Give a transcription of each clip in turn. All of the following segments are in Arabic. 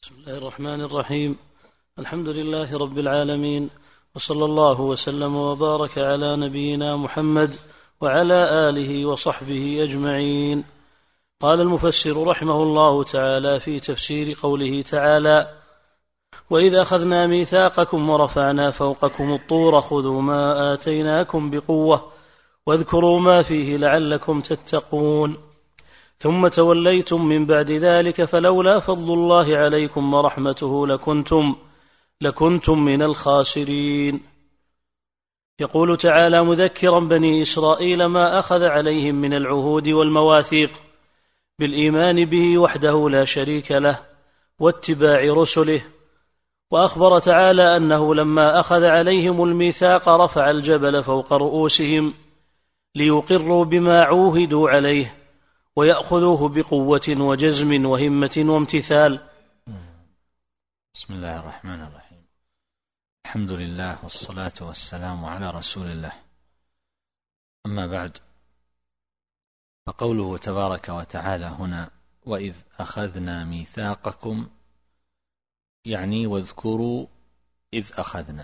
بسم الله الرحمن الرحيم. الحمد لله رب العالمين، وصلى الله وسلم وبارك على نبينا محمد وعلى آله وصحبه أجمعين. قال المفسر رحمه الله تعالى في تفسير قوله تعالى: وإذ أخذنا ميثاقكم ورفعنا فوقكم الطور خذوا ما آتيناكم بقوة واذكروا ما فيه لعلكم تتقون، ثم توليتم من بعد ذلك فلولا فضل الله عليكم ورحمته لكنتم من الخاسرين. يقول تعالى مذكرا بني إسرائيل ما أخذ عليهم من العهود والمواثيق بالإيمان به وحده لا شريك له واتباع رسله. وأخبر تعالى أنه لما أخذ عليهم الميثاق رفع الجبل فوق رؤوسهم ليقروا بما عوهدوا عليه ويأخذوه بقوة وجزم وهمة وامتثال. بسم الله الرحمن الرحيم. الحمد لله والصلاة والسلام على رسول الله. أما بعد، فقوله تبارك وتعالى هنا وإذ أخذنا ميثاقكم يعني واذكروا إذ أخذنا.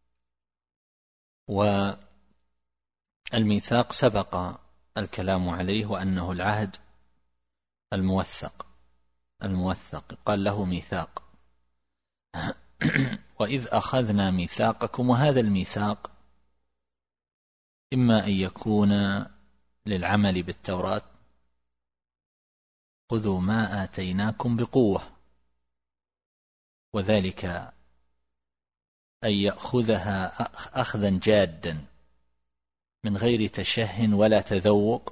والميثاق سبق الكلام عليه وأنه العهد الموثق قال له ميثاق. وإذ أخذنا ميثاقكم، وهذا الميثاق إما أن يكون للعمل بالتوراة خذوا ما آتيناكم بقوة، وذلك أن يأخذها أخذا جادا من غير تشه ولا تذوق،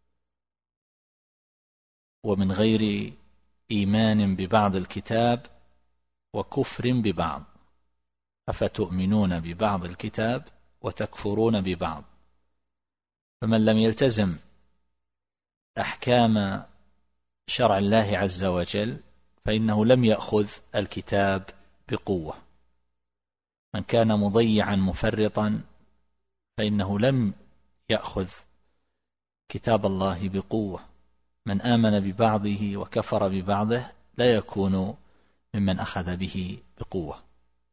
ومن غير إيمان ببعض الكتاب وكفر ببعض. أفتؤمنون ببعض الكتاب وتكفرون ببعض. فمن لم يلتزم أحكام شرع الله عز وجل فإنه لم يأخذ الكتاب بقوة. من كان مضيعا مفرطا فإنه لم يأخذ كتاب الله بقوة. من آمن ببعضه وكفر ببعضه لا يكون ممن أخذ به بقوة.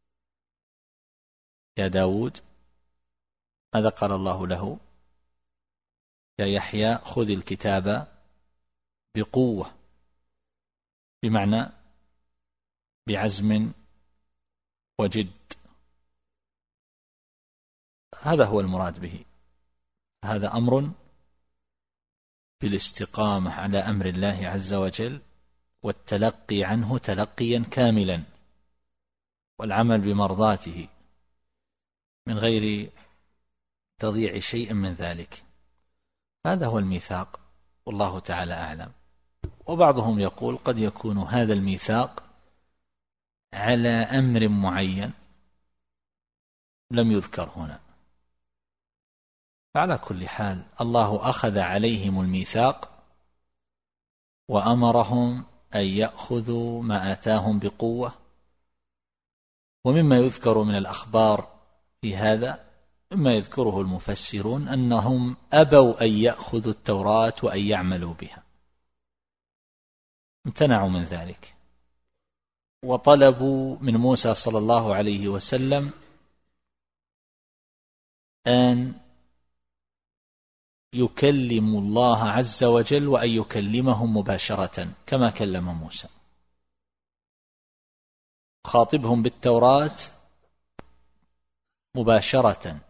يا داود ماذا قال الله له؟ يا يحيى خذ الكتاب بقوة، بمعنى بعزم وجد. هذا هو المراد به. هذا أمر بالاستقامة على أمر الله عز وجل والتلقي عنه تلقيا كاملا، والعمل بمرضاته من غير تضييع شيء من ذلك. هذا هو الميثاق، والله تعالى أعلم. وبعضهم يقول قد يكون هذا الميثاق على أمر معين لم يذكر هنا. فعلى كل حال الله أخذ عليهم الميثاق وأمرهم أن يأخذوا ما آتاهم بقوة. ومما يذكر من الأخبار في هذا مما يذكره المفسرون أنهم أبوا أن يأخذوا التوراة وأن يعملوا بها، امتنعوا من ذلك، وطلبوا من موسى صلى الله عليه وسلم أن يكلم الله عز وجل وأن يكلمهم مباشرة كما كلم موسى، خاطبهم بالتوراة مباشرة،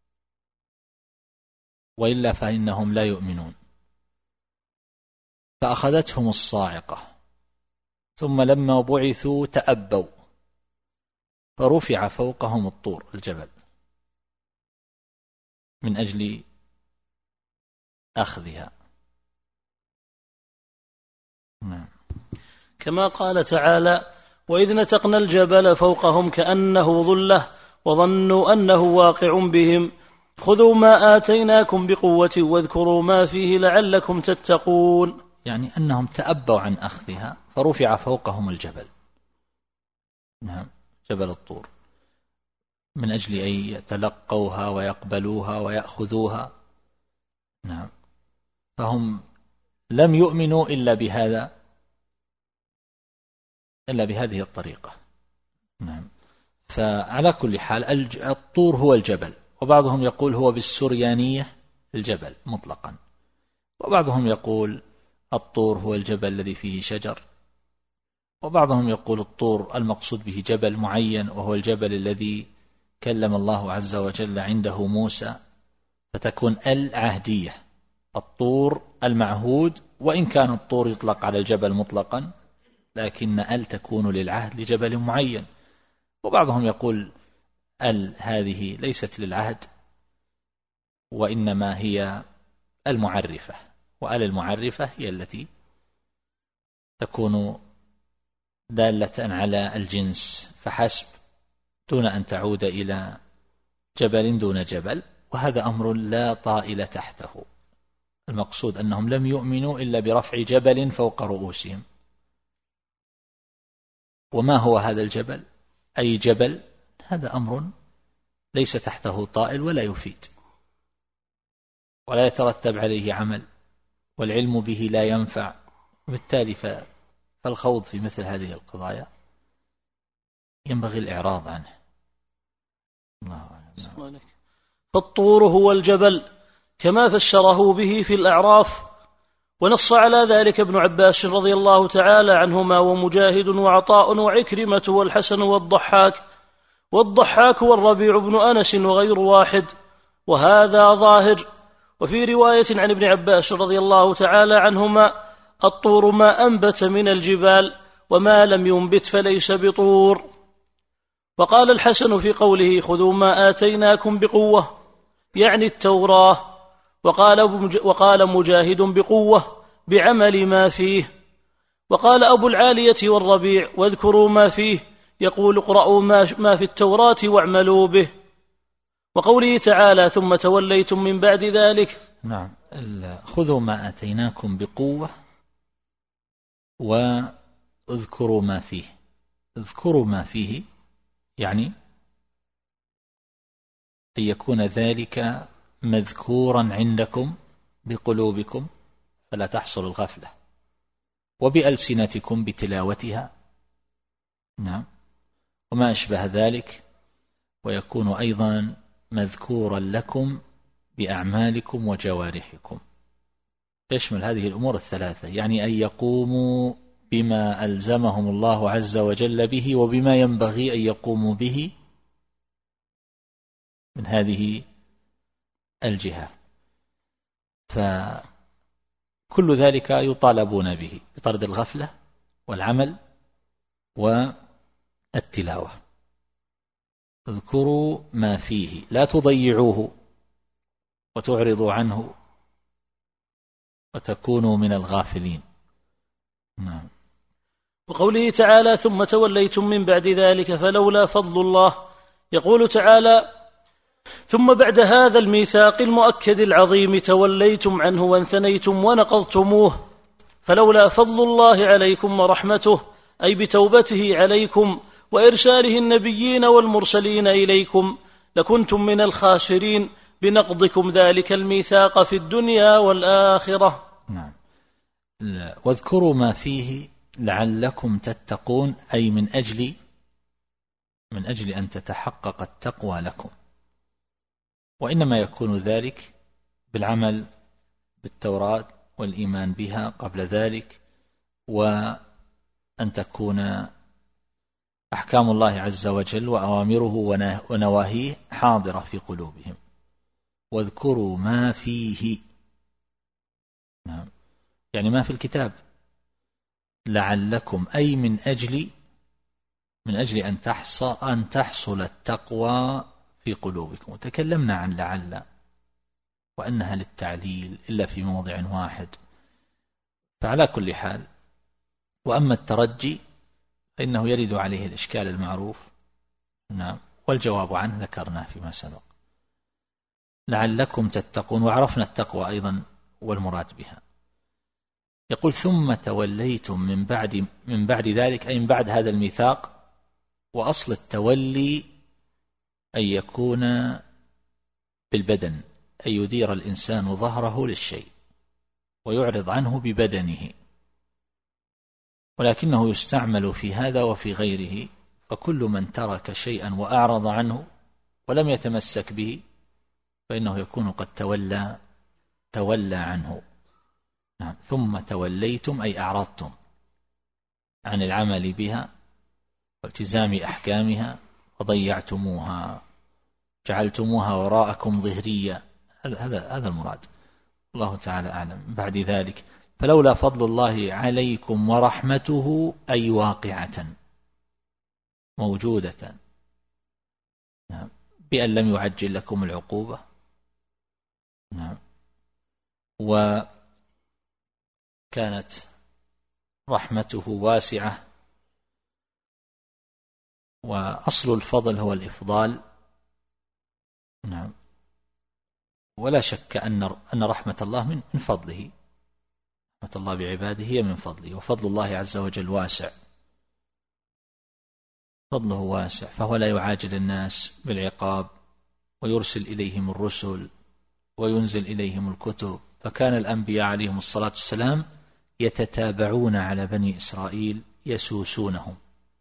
وإلا فإنهم لا يؤمنون. فأخذتهم الصاعقة، ثم لما بعثوا تأبوا فرفع فوقهم الطور الجبل من أجل أخذها. كما قال تعالى: وإذ نتقنا الجبل فوقهم كأنه ظلة وظنوا أنه واقع بهم خذوا ما آتيناكم بقوة واذكروا ما فيه لعلكم تتقون. يعني أنهم تأبوا عن أخذها فرفع فوقهم الجبل، نعم، جبل الطور، من أجل أن يتلقوها ويقبلوها ويأخذوها. نعم، فهم لم يؤمنوا إلا بهذا إلا بهذه الطريقة. نعم. فعلى كل حال الطور هو الجبل، وبعضهم يقول هو بالسريانية الجبل مطلقا، وبعضهم يقول الطور هو الجبل الذي فيه شجر، وبعضهم يقول الطور المقصود به جبل معين وهو الجبل الذي كلم الله عز وجل عنده موسى، فتكون العهدية، الطور المعهود، وإن كان الطور يطلق على الجبل مطلقا لكن تكون للعهد لجبل معين. وبعضهم يقول هذه ليست للعهد وإنما هي المعرفة، المعرفة هي التي تكون دالة على الجنس فحسب دون أن تعود إلى جبل دون جبل، وهذا أمر لا طائل تحته. المقصود أنهم لم يؤمنوا إلا برفع جبل فوق رؤوسهم. وما هو هذا الجبل؟ أي جبل؟ هذا أمر ليس تحته طائل ولا يفيد ولا يترتب عليه عمل، والعلم به لا ينفع، وبالتالي فالخوض في مثل هذه القضايا ينبغي الإعراض عنه. الله أعلم. فالطور هو الجبل كما فسره به في الأعراف، ونص على ذلك ابن عباس رضي الله تعالى عنهما ومجاهد وعطاء وعكرمة والحسن والضحاك والربيع بن أنس وغير واحد، وهذا ظاهر. وفي رواية عن ابن عباس رضي الله تعالى عنهما الطور ما أنبت من الجبال، وما لم ينبت فليس بطور. وقال الحسن في قوله خذوا ما آتيناكم بقوة يعني التوراة، وقال مجاهد بقوة بعمل ما فيه. وقال أبو العالية والربيع واذكروا ما فيه يقول اقرأوا ما في التوراة واعملوا به. وقوله تعالى ثم توليتم من بعد ذلك. نعم. خذوا ما آتيناكم بقوة واذكروا ما فيه. اذكروا ما فيه يعني أن يكون ذلك مذكورا عندكم بقلوبكم فلا تحصل الغفلة، وبألسنتكم بتلاوتها. نعم. وما أشبه ذلك، ويكون أيضا مذكورا لكم بأعمالكم وجوارحكم. يشمل هذه الأمور الثلاثة، يعني أن يقوموا بما ألزمهم الله عز وجل به وبما ينبغي أن يقوموا به من هذه الجهة، فكل ذلك يطالبون به بطرد الغفلة والعمل والتلاوة. اذكروا ما فيه، لا تضيعوه وتعرضوا عنه وتكونوا من الغافلين. نعم. وقوله تعالى ثم توليتم من بعد ذلك فلولا فضل الله، يقول تعالى ثم بعد هذا الميثاق المؤكد العظيم توليتم عنه وانثنيتم ونقضتموه، فلولا فضل الله عليكم ورحمته أي بتوبته عليكم وإرساله النبيين والمرسلين إليكم لكنتم من الخاسرين بنقضكم ذلك الميثاق في الدنيا والآخرة. نعم. واذكروا ما فيه لعلكم تتقون، أي من أجل أن تتحقق التقوى لكم، وإنما يكون ذلك بالعمل بالتوراة والإيمان بها قبل ذلك، وأن تكون أحكام الله عز وجل وأوامره ونواهيه حاضرة في قلوبهم. واذكروا ما فيه، نعم، يعني ما في الكتاب، لعلكم أي من أجل أن تحصل التقوى في قلوبكم. وتكلمنا عن لعل وأنها للتعليل إلا في موضع واحد، فعلى كل حال. وأما الترجي فإنه يرد عليه الإشكال المعروف، نعم، والجواب عنه ذكرناه فيما سبق. لعلكم تتقون، وعرفنا التقوى أيضا والمراد بها. يقول ثم توليتم من بعد ذلك، أي من بعد هذا الميثاق. وأصل التولي أن يكون بالبدن، أن يدير الإنسان ظهره للشيء ويعرض عنه ببدنه، ولكنه يستعمل في هذا وفي غيره، فكل من ترك شيئا وأعرض عنه ولم يتمسك به فإنه يكون قد تولى عنه. نعم. ثم توليتم أي أعرضتم عن العمل بها والتزام أحكامها وضيعتموها، جعلتموها وراءكم ظهرية. هذا المراد. الله تعالى أعلم. بعد ذلك فلولا فضل الله عليكم ورحمته أي واقعة موجودة، نعم، بأن لم يعجل لكم العقوبة، نعم، وكانت رحمته واسعة. وأصل الفضل هو الإفضال، نعم، ولا شك أن رحمة الله من فضله، رحمة الله بعباده هي من فضله، وفضل الله عز وجل واسع، فضله واسع، فهو لا يعاجل الناس بالعقاب ويرسل إليهم الرسل وينزل إليهم الكتب. فكان الأنبياء عليهم الصلاة والسلام يتتابعون على بني إسرائيل يسوسونهم.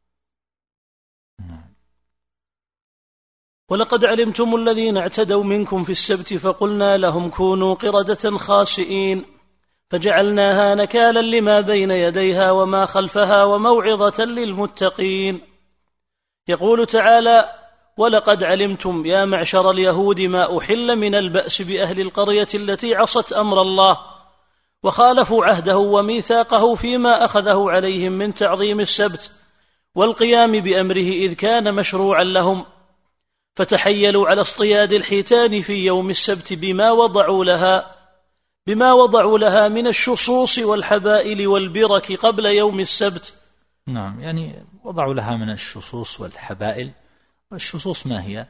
ولقد علمتم الذين اعتدوا منكم في السبت فقلنا لهم كونوا قردة خاسئين فجعلناها نكالا لما بين يديها وما خلفها وموعظة للمتقين. يقول تعالى: ولقد علمتم يا معشر اليهود ما أحل من البأس بأهل القرية التي عصت أمر الله وخالفوا عهده وميثاقه فيما أخذه عليهم من تعظيم السبت والقيام بأمره إذ كان مشروعا لهم، فتحيلوا على اصطياد الحيتان في يوم السبت بما وضعوا لها من الشصوص والحبائل والبرك قبل يوم السبت. نعم، يعني وضعوا لها من الشصوص والحبائل. والشصوص ما هي؟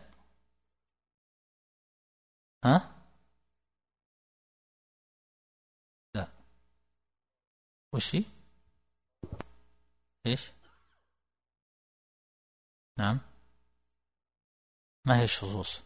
لا، وش هي؟ ايش؟ نعم، ما هي الشصوص؟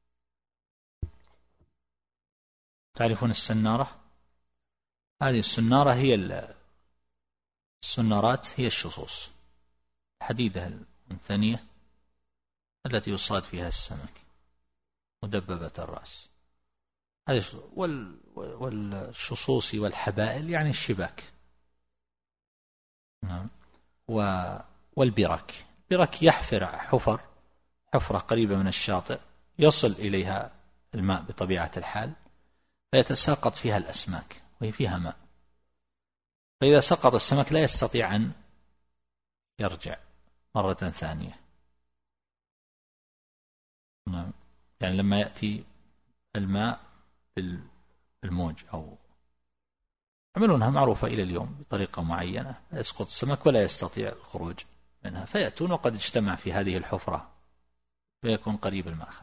تعرفون السنارة؟ هذه السنارة السنارات هي الشصوص، الحديدة الثانية التي يصاد فيها السمك مدببة الرأس. هذه والشصوص والحبائل يعني الشباك. نعم. والبرك، برك يحفر حفرة قريبة من الشاطئ يصل إليها الماء بطبيعة الحال فيتساقط فيها الأسماك وهي فيها ماء، فإذا سقط السمك لا يستطيع أن يرجع مرة ثانية. نعم. يعني لما يأتي الماء بالموج أو يعملونها معروفة إلى اليوم بطريقة معينة، يسقط السمك ولا يستطيع الخروج منها، فيأتون وقد اجتمع في هذه الحفرة فيكون قريب المأخذ.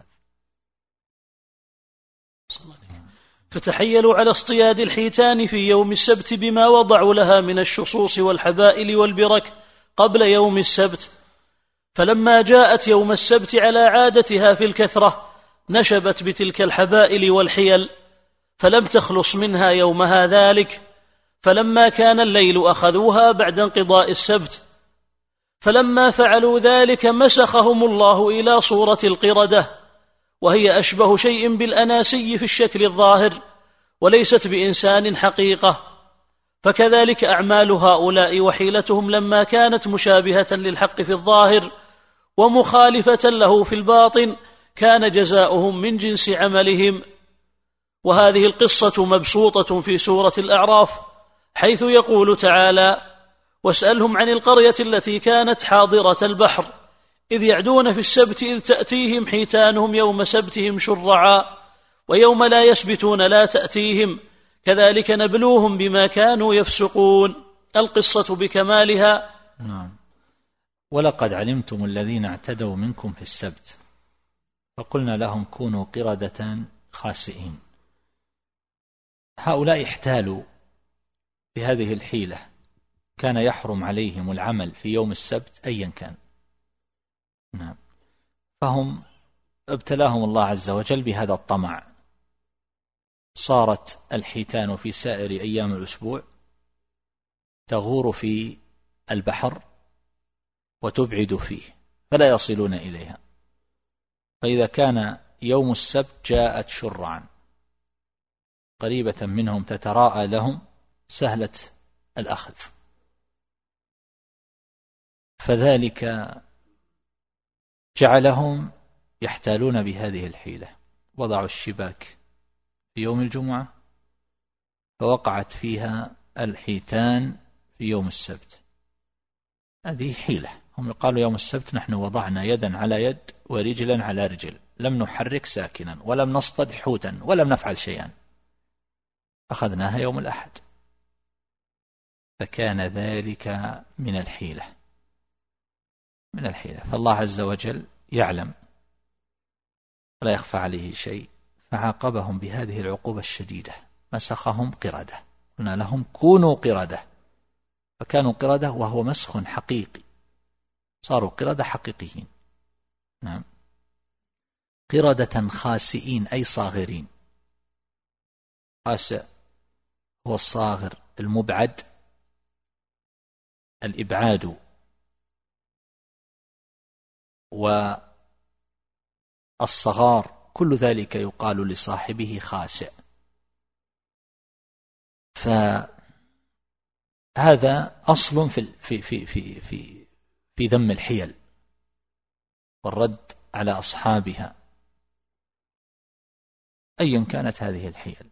فتحيلوا على اصطياد الحيتان في يوم السبت بما وضعوا لها من الشصوص والحبائل والبرك قبل يوم السبت، فلما جاءت يوم السبت على عادتها في الكثرة نشبت بتلك الحبائل والحيل فلم تخلص منها يومها ذلك، فلما كان الليل أخذوها بعد انقضاء السبت، فلما فعلوا ذلك مسخهم الله إلى صورة القردة، وهي أشبه شيء بالأناسي في الشكل الظاهر وليست بإنسان حقيقة. فكذلك أعمال هؤلاء وحيلتهم لما كانت مشابهة للحق في الظاهر ومخالفة له في الباطن كان جزاؤهم من جنس عملهم. وهذه القصة مبسوطة في سورة الأعراف حيث يقول تعالى: واسألهم عن القرية التي كانت حاضرة البحر إذ يعدون في السبت إذ تأتيهم حيتانهم يوم سبتهم شرعا ويوم لا يسبتون لا تأتيهم كذلك نبلوهم بما كانوا يفسقون. القصة بكمالها. نعم. ولقد علمتم الذين اعتدوا منكم في السبت فقلنا لهم كونوا قردة خاسئين. هؤلاء احتالوا بهذه الحيلة، كان يحرم عليهم العمل في يوم السبت أيا كان. نعم. فهم ابتلاهم الله عز وجل بهذا الطمع، صارت الحيتان في سائر أيام الأسبوع تغور في البحر وتبعد فيه فلا يصلون إليها، فإذا كان يوم السبت جاءت شرعا قريبة منهم تتراءى لهم سهلة الأخذ، فذلك جعلهم يحتالون بهذه الحيلة، وضعوا الشباك في يوم الجمعة فوقعت فيها الحيتان في يوم السبت. هذه حيلة، هم قالوا يوم السبت نحن وضعنا يدا على يد ورجلا على رجل، لم نحرك ساكنا ولم نصطد حوتا ولم نفعل شيئا، أخذناها يوم الأحد، فكان ذلك من الحيلة. فالله عز وجل يعلم ولا يخفى عليه شيء، فعاقبهم بهذه العقوبة الشديدة، مسخهم قردة، قلنا لهم كونوا قردة فكانوا قردة، وهو مسخ حقيقي، صاروا قردة حقيقيين. نعم، قردة خاسئين أي صاغرين. خاسئ هو الصاغر المبعد، الإبعاد والصغار كل ذلك يقال لصاحبه خاسئ. فهذا أصل في ذم الحيل والرد على أصحابها أيا كانت هذه الحيل،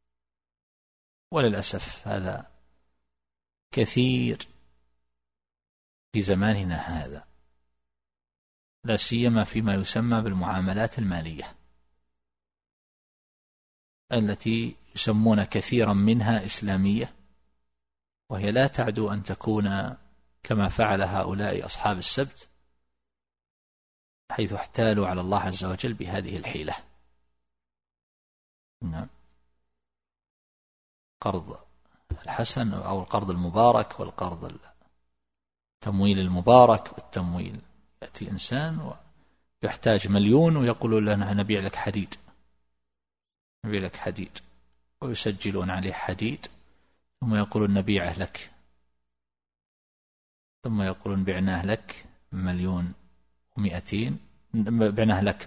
وللأسف هذا كثير في زماننا هذا، لا سيما فيما يسمى بالمعاملات المالية التي يسمون كثيرا منها إسلامية، وهي لا تعدو أن تكون كما فعل هؤلاء أصحاب السبت، حيث احتالوا على الله عز وجل بهذه الحيلة. نعم، قرض الحسن أو القرض المبارك والقرض التمويل المبارك والتمويل. يأتي إنسان ويحتاج 1,000,000 ويقولون لنا نبيع لك حديد، ويسجلون عليه حديد، ثم يقولون نبيعه لك، ثم يقولون بعناه لك 1,200,000، بعناه لك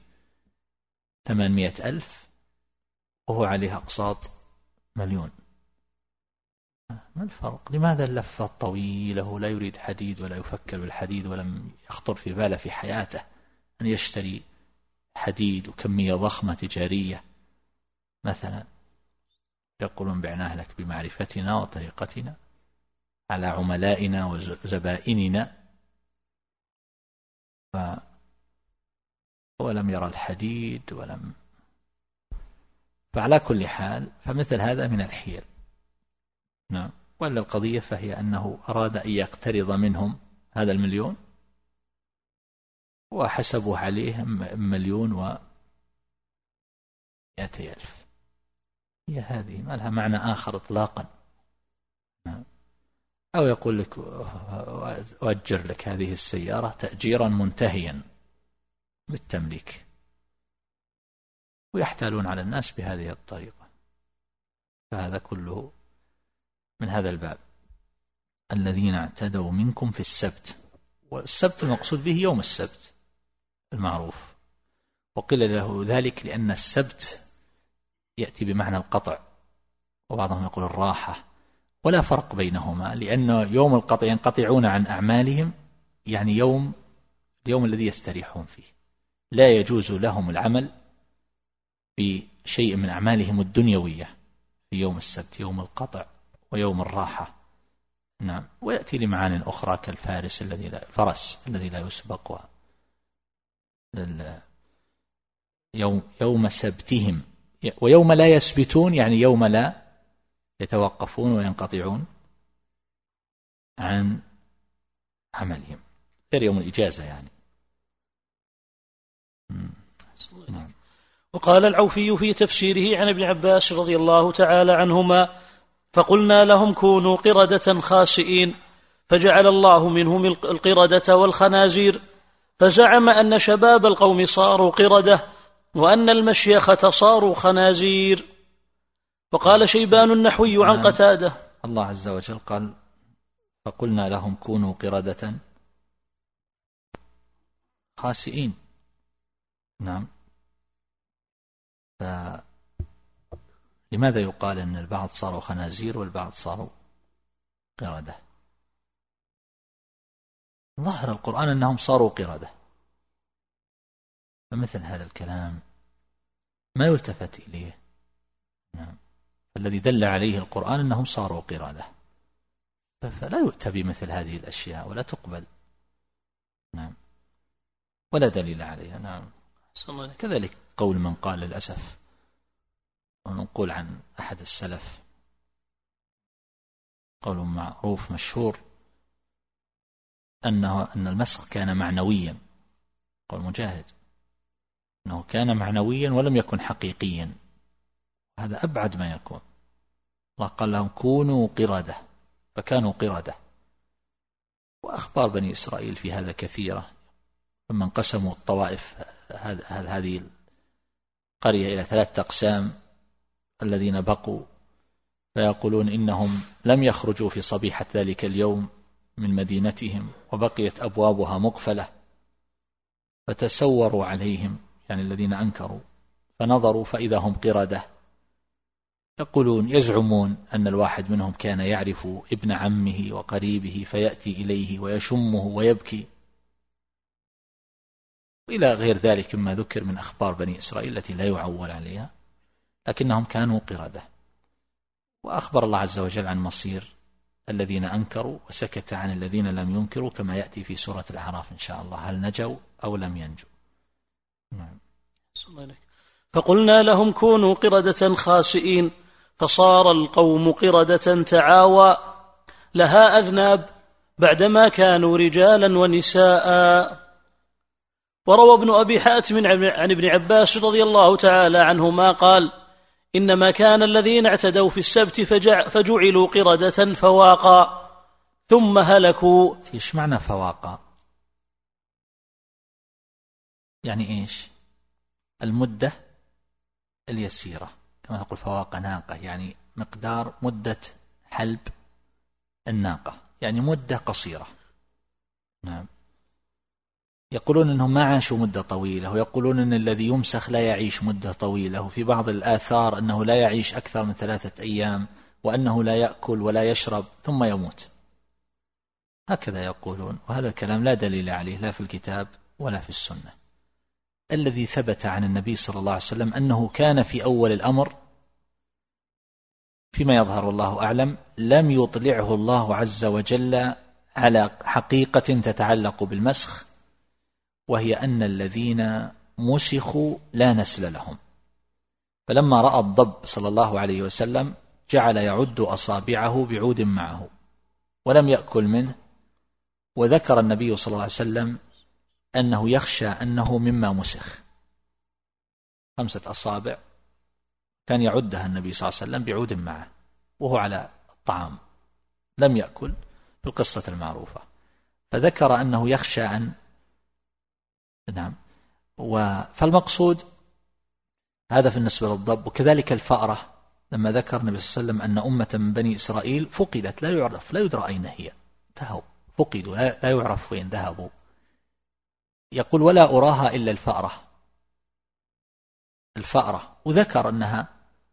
ب800,000 وهو عليه أقساط 1,000,000. ما الفرق؟ لماذا اللفة الطويلة؟ لا يريد حديد ولا يفكر بالحديد، ولم يخطر في باله في حياته أن يشتري حديد وكمية ضخمة تجارية مثلا. يقولون بعناه لك بمعرفتنا وطريقتنا على عملائنا وزبائننا، ولم يرى الحديد فعلى كل حال فمثل هذا من الحيل. نعم، ولا القضية فهي أنه أراد أن يقترض منهم هذا 1,000,000 وحسبوا عليه 1,200,000. هي هذه ما لها معنى آخر إطلاقا. أو يقول لك أؤجر لك هذه السيارة تأجيرا منتهيا بالتمليك، ويحتالون على الناس بهذه الطريقة. فهذا كله من هذا الباب، الذين اعتدوا منكم في السبت. والسبت المقصود به يوم السبت المعروف، وقيل له ذلك لأن السبت يأتي بمعنى القطع، وبعضهم يقول الراحة، ولا فرق بينهما، لأن يوم القطع ينقطعون عن أعمالهم، يعني اليوم الذي يستريحون فيه، لا يجوز لهم العمل بشيء من أعمالهم الدنيوية في يوم السبت، يوم القطع ويوم الراحة. نعم، ويأتي لمعان أخرى كالفارس الذي لا يسبق، يوم سبتهم، ويوم لا يسبتون يعني يوم لا يتوقفون وينقطعون عن عملهم، غير يوم الإجازة يعني. وقال العوفي في تفسيره عن ابن عباس رضي الله تعالى عنهما: فقلنا لهم كونوا قردة خاسئين، فجعل الله منهم القردة والخنازير، فزعم أن شباب القوم صاروا قردة وأن المشيخة صاروا خنازير. وقال شيبان النحوي عن قتادة: الله عز وجل قال فقلنا لهم كونوا قردة خاسئين. نعم. لماذا يقال أن البعض صاروا خنازير والبعض صاروا قردة؟ ظاهر القرآن أنهم صاروا قردة، فمثل هذا الكلام ما يلتفت إليه. نعم. الذي دل عليه القرآن أنهم صاروا قردة، فلا يؤتى بمثل هذه الأشياء ولا تقبل. نعم. ولا دليل عليها. نعم. كذلك قول من قال للأسف، ونقول عن أحد السلف قول معروف مشهور أن المسخ كان معنويا، قول مجاهد أنه كان معنويا ولم يكن حقيقيا، هذا أبعد ما يكون. الله قال لهم كونوا قردة فكانوا قردة. وأخبار بني إسرائيل في هذا كثيرة، لما انقسموا الطوائف هذه القرية إلى 3 أقسام، الذين بقوا فيقولون إنهم لم يخرجوا في صبيحة ذلك اليوم من مدينتهم وبقيت أبوابها مقفلة، فتسوروا عليهم يعني الذين أنكروا فنظروا فإذا هم قردة. يقولون يزعمون أن الواحد منهم كان يعرف ابن عمه وقريبه فيأتي إليه ويشمه ويبكي، وإلى غير ذلك مما ذكر من أخبار بني إسرائيل التي لا يعول عليها، لكنهم كانوا قردة. وأخبر الله عز وجل عن مصير الذين أنكروا وسكت عن الذين لم ينكروا، كما يأتي في سورة الأعراف إن شاء الله، هل نجوا أو لم ينجوا. نعم. فقلنا لهم كونوا قردة خاسئين فصار القوم قردة تعاوى لها أذناب بعدما كانوا رجالا ونساء. وروى ابن أبي حاتم عن ابن عباس رضي الله تعالى عنهما قال إنما كان الذين اعتدوا في السبت فجعلوا قردة فواقا ثم هلكوا. إيش معنى فواقا؟ يعني إيش؟ المدة اليسيرة، كما نقول فواقا ناقة، يعني مقدار مدة حلب الناقة، يعني مدة قصيرة. نعم. يقولون أنهم ما عاشوا مدة طويلة، ويقولون أن الذي يمسخ لا يعيش مدة طويلة، وفي بعض الآثار أنه لا يعيش أكثر من 3 أيام، وأنه لا يأكل ولا يشرب ثم يموت. هكذا يقولون، وهذا الكلام لا دليل عليه لا في الكتاب ولا في السنة. الذي ثبت عن النبي صلى الله عليه وسلم أنه كان في أول الأمر، فيما يظهر الله أعلم، لم يطلعه الله عز وجل على حقيقة تتعلق بالمسخ، وهي أن الذين مسخوا لا نسل لهم. فلما رأى الضب صلى الله عليه وسلم جعل يعد أصابعه بعود معه ولم يأكل منه، وذكر النبي صلى الله عليه وسلم أنه يخشى أنه مما مسخ. 5 أصابع كان يعدها النبي صلى الله عليه وسلم بعود معه وهو على الطعام لم يأكل، في القصة المعروفة، فذكر أنه يخشى أن نعم. فالمقصود هذا في النسبة للضب. وكذلك الفأرة، لما ذكر النبي صلى الله عليه وسلم أن أمة من بني إسرائيل فقدت لا يعرف لا يدرى أين هي، انتهوا فقدوا لا يعرف وين ذهبوا، يقول ولا أراها إلا الفأرة، وذكر أنها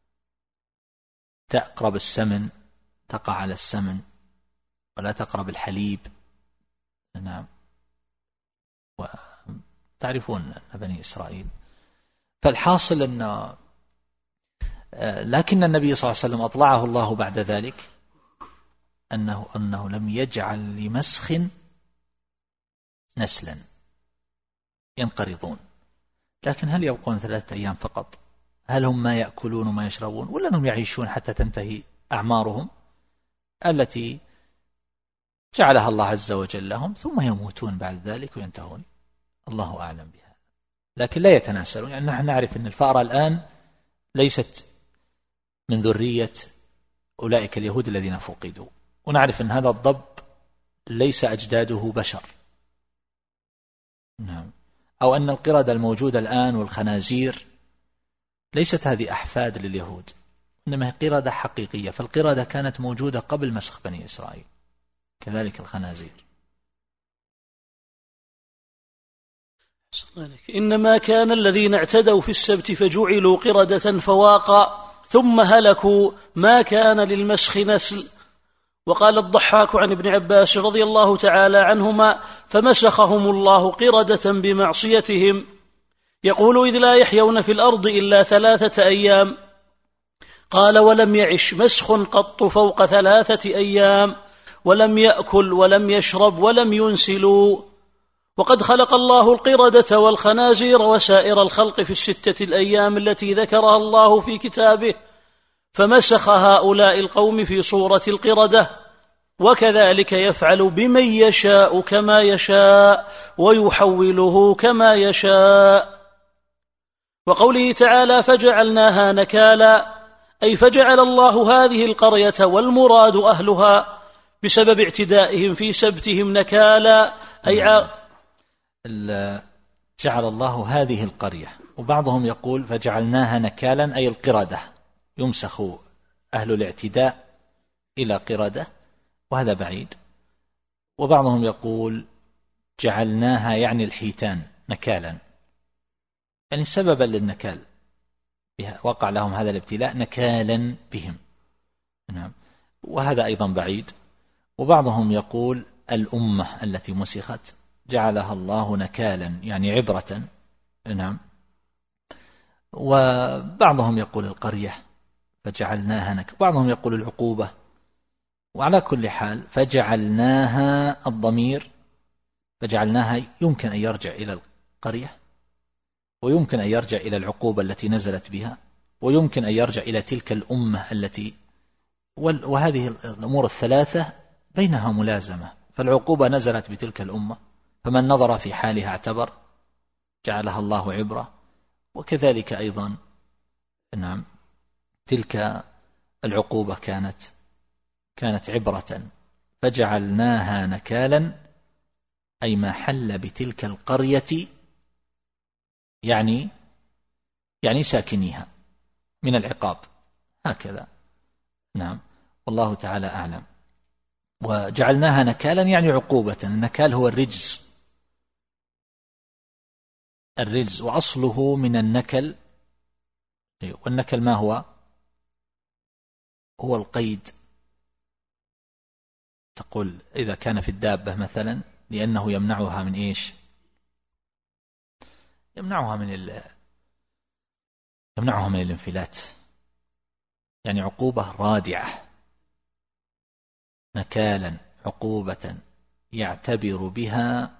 تقرب السمن، تقع على السمن ولا تقرب الحليب. نعم. تعرفون بني إسرائيل. فالحاصل أن لكن النبي صلى الله عليه وسلم أطلعه الله بعد ذلك أنه لم يجعل لمسخ نسلا ينقرضون. لكن هل يبقون 3 أيام فقط؟ هل هم ما يأكلون وما يشربون، ولا أنهم يعيشون حتى تنتهي أعمارهم التي جعلها الله عز وجل لهم، ثم يموتون بعد ذلك وينتهون؟ الله أعلم بهذا. لكن لا يتناسلون، يعني نحن نعرف أن الفأرة الآن ليست من ذرية أولئك اليهود الذين فقدوا، ونعرف أن هذا الضب ليس أجداده بشر. نعم. أو أن القردة الموجودة الآن والخنازير ليست هذه أحفاد لليهود، إنما هي قردة حقيقية. فالقردة كانت موجودة قبل مسخ بني إسرائيل، كذلك الخنازير. إنما كان الذين اعتدوا في السبت فجعلوا قردة فواقا ثم هلكوا ما كان للمسخ نسل. وقال الضحاك عن ابن عباس رضي الله تعالى عنهما: فمسخهم الله قردة بمعصيتهم. يقول: إذ لا يحيون في الأرض إلا 3 أيام. قال: ولم يعش مسخ قط فوق 3 أيام، ولم يأكل ولم يشرب ولم ينسلوا. وقد خلق الله القردة والخنازير وسائر الخلق في 6 الأيام التي ذكرها الله في كتابه، فمسخ هؤلاء القوم في صورة القردة، وكذلك يفعل بمن يشاء كما يشاء ويحوله كما يشاء. وقوله تعالى: فجعلناها نكالا، أي فجعل الله هذه القرية والمراد أهلها بسبب اعتدائهم في سبتهم نكالا، أي جعل الله هذه القرية. وبعضهم يقول فجعلناها نكالا أي القردة، يمسخ أهل الاعتداء إلى قردة، وهذا بعيد. وبعضهم يقول جعلناها يعني الحيتان نكالا، يعني سببا للنكال، وقع لهم هذا الابتلاء نكالا بهم. نعم، وهذا أيضا بعيد. وبعضهم يقول الأمة التي مسخت جعلها الله نكالا يعني عبرة. نعم. وبعضهم يقول القرية فجعلناها نكالا، بعضهم يقول العقوبة. وعلى كل حال فجعلناها، الضمير فجعلناها يمكن أن يرجع إلى القرية، ويمكن أن يرجع إلى العقوبة التي نزلت بها، ويمكن أن يرجع إلى تلك الأمة التي، وهذه الأمور الثلاثة بينها ملازمة. فالعقوبة نزلت بتلك الأمة، فمن نظر في حالها اعتبر، جعلها الله عبرة. وكذلك أيضا نعم تلك العقوبة كانت عبرة، فجعلناها نكالا أي ما حل بتلك القرية، يعني ساكنيها من العقاب، هكذا. نعم، والله تعالى أعلم. وجعلناها نكالا يعني عقوبة. النكال هو الرجز، وأصله من النكل. والنكل ما هو القيد. تقول إذا كان في الدابة مثلا لأنه يمنعها من إيش؟ يمنعها من الانفلات، يعني عقوبة رادعة. نكالا عقوبة يعتبر بها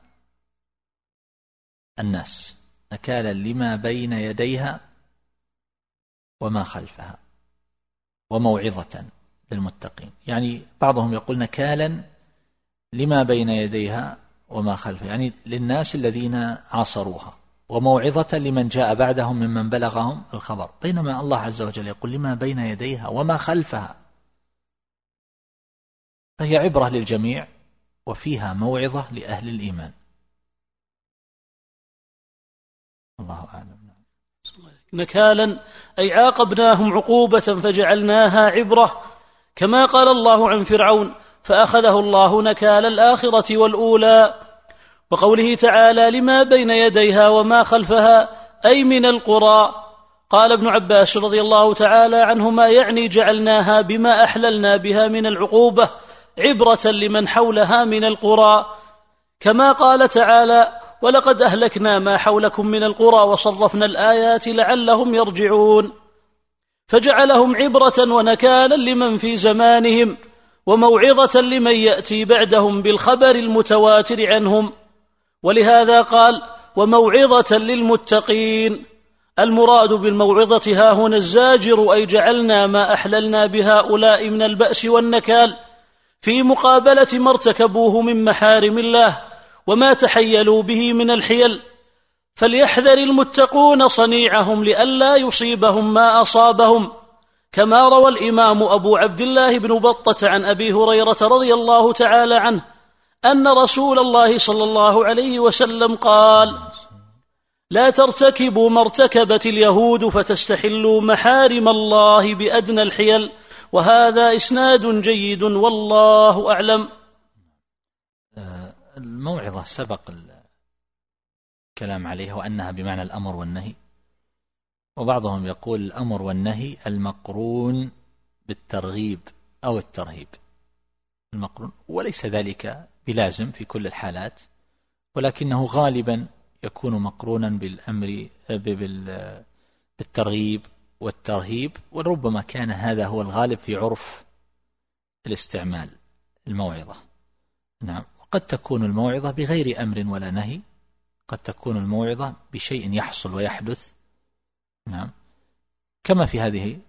الناس، نكالا لما بين يديها وما خلفها، وموعظة للمتقين. يعني بعضهم يقول نكالا لما بين يديها وما خلفها، يعني للناس الذين عاصروها، وموعظة لمن جاء بعدهم ممن بلغهم الخبر. بينما الله عز وجل يقول لما بين يديها وما خلفها، فهي عبرة للجميع، وفيها موعظة لأهل الإيمان. الله أعلم. نكالا أي عاقبناهم عقوبة فجعلناها عبرة، كما قال الله عن فرعون: فأخذه الله نكال الآخرة والأولى. وقوله تعالى: لما بين يديها وما خلفها، أي من القرى. قال ابن عباس رضي الله تعالى عنهما: يعني جعلناها بما أحللنا بها من العقوبة عبرة لمن حولها من القرى، كما قال تعالى: ولقد أهلكنا ما حولكم من القرى وصرفنا الآيات لعلهم يرجعون. فجعلهم عبرة ونكالا لمن في زمانهم، وموعظة لمن يأتي بعدهم بالخبر المتواتر عنهم. ولهذا قال: وموعظة للمتقين. المراد بالموعظة ها هنا الزاجر، أي جعلنا ما أحللنا بهؤلاء من البأس والنكال في مقابلة ما ارتكبوه من محارم الله وما تحيلوا به من الحيل، فليحذر المتقون صنيعهم لئلا يصيبهم ما أصابهم، كما روى الإمام أبو عبد الله بن بطة عن أبي هريرة رضي الله تعالى عنه أن رسول الله صلى الله عليه وسلم قال: لا ترتكبوا ما ارتكبت اليهود فتستحلوا محارم الله بأدنى الحيل. وهذا إسناد جيد، والله أعلم. الموعظة سبق الكلام عليها وأنها بمعنى الأمر والنهي، وبعضهم يقول الأمر والنهي المقرون بالترغيب أو الترهيب، المقرون، وليس ذلك بلازم في كل الحالات، ولكنه غالبا يكون مقرونا بالأمر بالترغيب والترهيب، وربما كان هذا هو الغالب في عرف الاستعمال الموعظة. نعم. وقد تكون الموعظة بغير أمر ولا نهي، قد تكون الموعظة بشيء يحصل ويحدث. نعم. كما في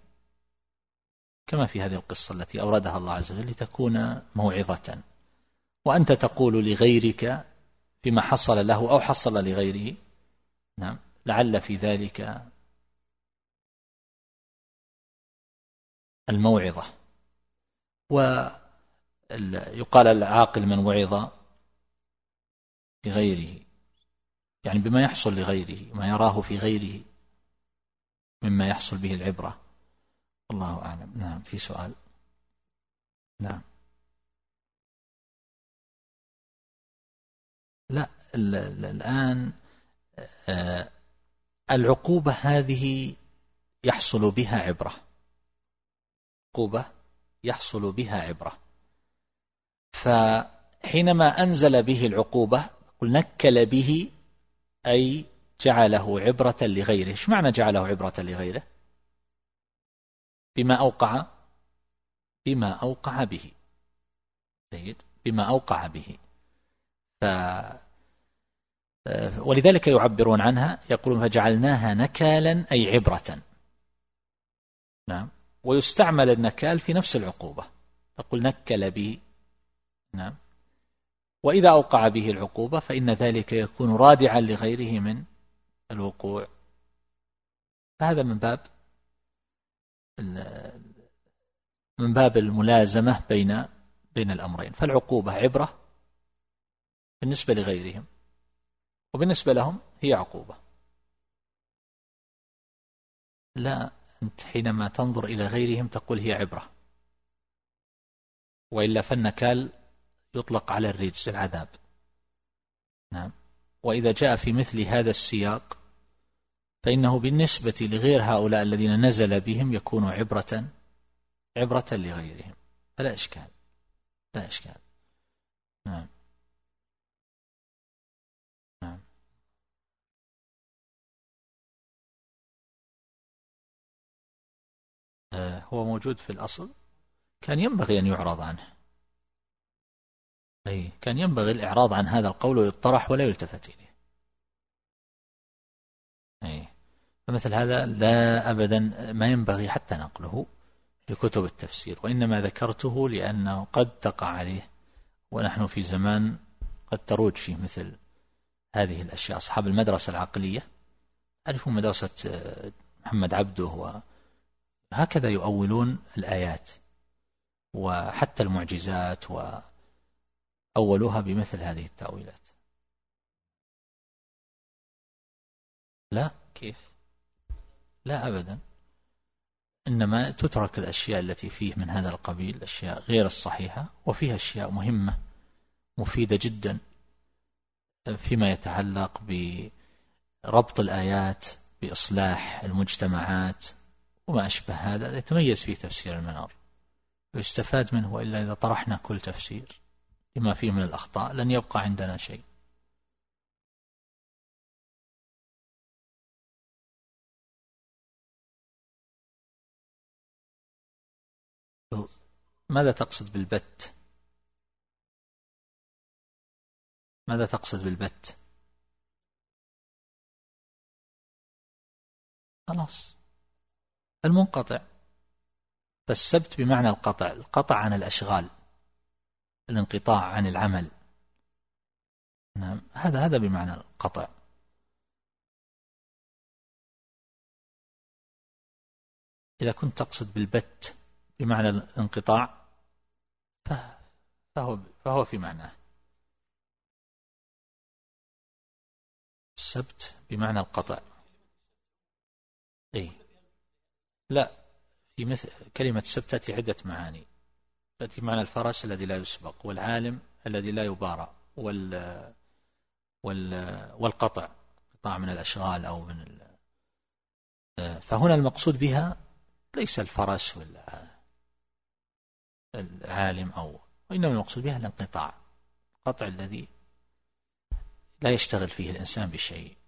هذه القصة التي أوردها الله عز وجل لتكون موعظة، وأنت تقول لغيرك بما حصل له أو حصل لغيره. نعم. لعل في ذلك الموعظة. ويقال العاقل من وعظ لغيره، يعني بما يحصل لغيره، ما يراه في غيره مما يحصل به العبرة. الله أعلم. نعم. في سؤال؟ نعم. لا، الآن العقوبة هذه يحصل بها عبرة، عقوبة يحصل بها عبرة، فحينما أنزل به العقوبة قل نكل به أي جعله عبرة لغيره. ايش معنى جعله عبرة لغيره؟ بما أوقع به. جيد. بما أوقع به. ولذلك يعبرون عنها يقولون فجعلناها نكالا أي عبرة. نعم. ويستعمل النكال في نفس العقوبة، تقول نكل به. نعم. وإذا أوقع به العقوبة فإن ذلك يكون رادعا لغيره من الوقوع، فهذا من باب الملازمة بين الأمرين. فالعقوبة عبرة بالنسبة لغيرهم، وبالنسبة لهم هي عقوبة. لا، أنت حينما تنظر إلى غيرهم تقول هي عبرة، وإلا فالنكال يطلق على الرجز العذاب. نعم. وإذا جاء في مثل هذا السياق فإنه بالنسبة لغير هؤلاء الذين نزل بهم يكون عبرة لغيرهم، فلا إشكال. لا إشكال. نعم. نعم. هو موجود في الأصل، كان ينبغي أن يعرض عنه. أي كان ينبغي الإعراض عن هذا القول ويطرح ولا يلتفت إليه. أي فمثل هذا لا أبدا ما ينبغي حتى نقله لكتب التفسير، وإنما ذكرته لأنه قد تقع عليه، ونحن في زمان قد تروج فيه مثل هذه الأشياء. أصحاب المدرسة العقلية أعرفوا مدرسة محمد عبده، وهكذا يؤولون الآيات وحتى المعجزات، وأولوها بمثل هذه التأويلات. لا، كيف؟ لا أبدا، إنما تترك الأشياء التي فيه من هذا القبيل، الأشياء غير الصحيحة، وفيها أشياء مهمة مفيدة جدا فيما يتعلق بربط الآيات بإصلاح المجتمعات وما أشبه هذا، يتميز فيه تفسير المنار ويستفاد منه. وإلا إذا طرحنا كل تفسير لما فيه من الأخطاء لن يبقى عندنا شيء. ماذا تقصد بالبت؟ ماذا تقصد بالبت؟ خلاص، المنقطع. فالسبت بمعنى القطع عن الأشغال، الانقطاع عن العمل. نعم، هذا بمعنى القطع. إذا كنت تقصد بالبت بمعنى الانقطاع فهو في معناه. السبت بمعنى القطع. إيه؟ لا، في مثل كلمة السبت تأتي عدة معاني. تأتي معنى الفرس الذي لا يسبق، والعالم الذي لا يبارى، والقطع، قطاع من الأشغال أو من فهنا المقصود بها ليس الفرس ولا العالم وإنما المقصود بها الانقطاع، القطع الذي لا يشتغل فيه الإنسان بشيء.